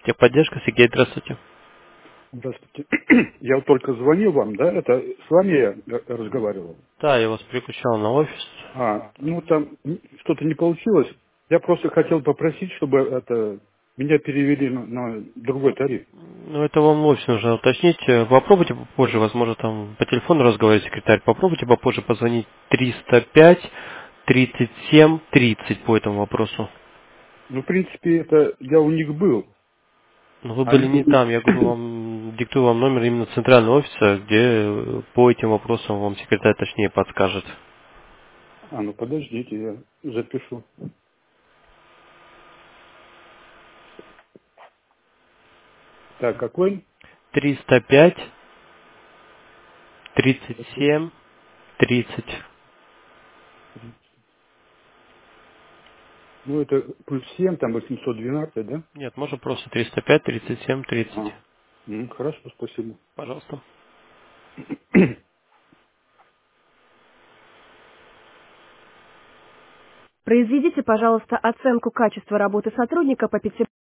Техподдержка, Сергей, здравствуйте. Здравствуйте. Я вот только звонил вам, да? Это с вами я разговаривал. Да, я вас переключал на офис. Ну там что-то не получилось. Я просто хотел попросить, чтобы это меня перевели на другой тариф. Ну, это вам в офис нужно уточнить. Попробуйте попозже, возможно, там по телефону разговаривает секретарь. Попробуйте попозже позвонить 305 37 30 по этому вопросу. Ну, в принципе, это я у них был. Но вы были Они... не там, я говорю вам, диктую вам номер именно центрального офиса, где по этим вопросам вам секретарь точнее подскажет. Ну подождите, я запишу. Так, какой? 305 37 30. Ну, это плюс 7, там 812, да? Нет, можно просто 305 37 30. А, хорошо, спасибо. Пожалуйста. Произведите, пожалуйста, оценку качества работы сотрудника по 5